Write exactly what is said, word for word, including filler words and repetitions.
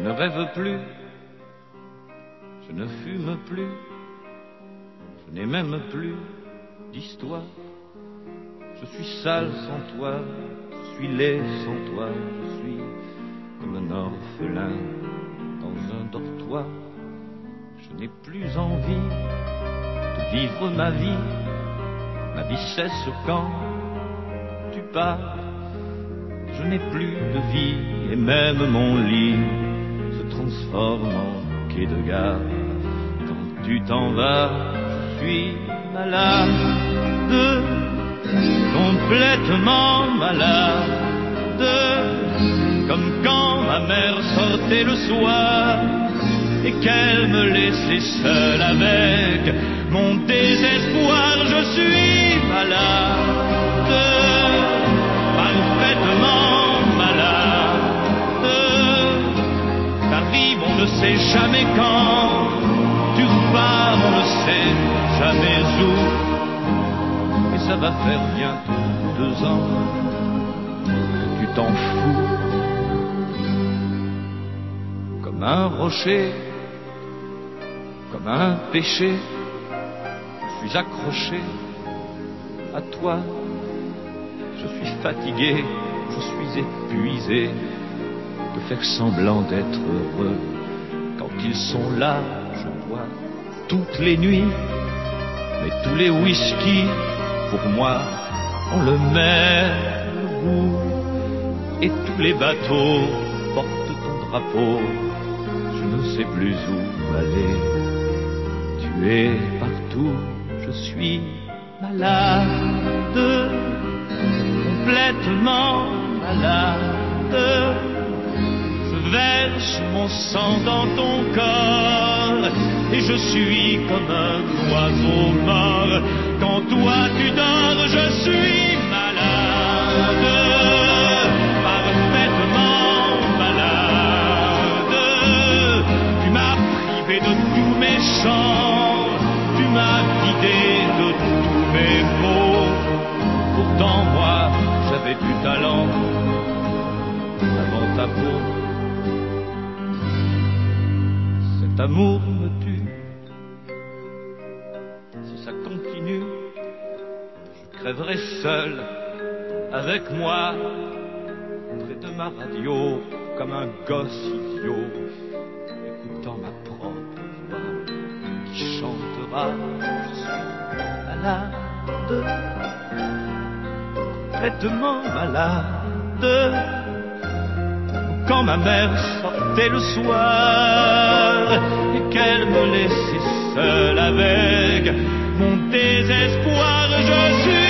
ne rêve plus, je ne fume plus, je n'ai même plus d'histoire. Je suis sale sans toi, je suis laid sans toi, je suis comme un orphelin dans un dortoir. Je n'ai plus envie de vivre ma vie, ma vie cesse quand tu pars. Je n'ai plus de vie et même mon lit se transforme en quai de gare. Quand tu t'en vas, je suis malade, complètement malade, comme quand ma mère sortait le soir et qu'elle me laissait seule avec mon désespoir. Je suis malade, parfaitement malade. T'arrives, on ne sait jamais quand, tu repars, on ne sait jamais où. Et ça va faire bientôt deux ans que tu t'en fous. Comme un rocher, comme un péché, je suis accroché à toi. Je suis fatigué, je suis épuisé de faire semblant d'être heureux. Quand ils sont là, je bois toutes les nuits, mais tous les whisky, pour moi, ont le même goût. Et tous les bateaux portent ton drapeau, je ne sais plus où aller. Tu es partout, je suis malade, complètement malade. Je verse mon sang dans ton corps et je suis comme un oiseau mort. Quand toi tu dors, je suis malade, parfaitement malade. Tu m'as privé de tous mes chants, tu m'as vidé de tous mes mots. Pourtant moi j'avais du talent avant ta peau. Cet amour me tue, si ça continue, je crèverai seul avec moi, près de ma radio, comme un gosse idiot, écoutant ma propre voix qui chantera. Je suis malade, complètement malade. Quand ma mère sortait le soir et qu'elle me laissait seule avec mon désespoir, je suis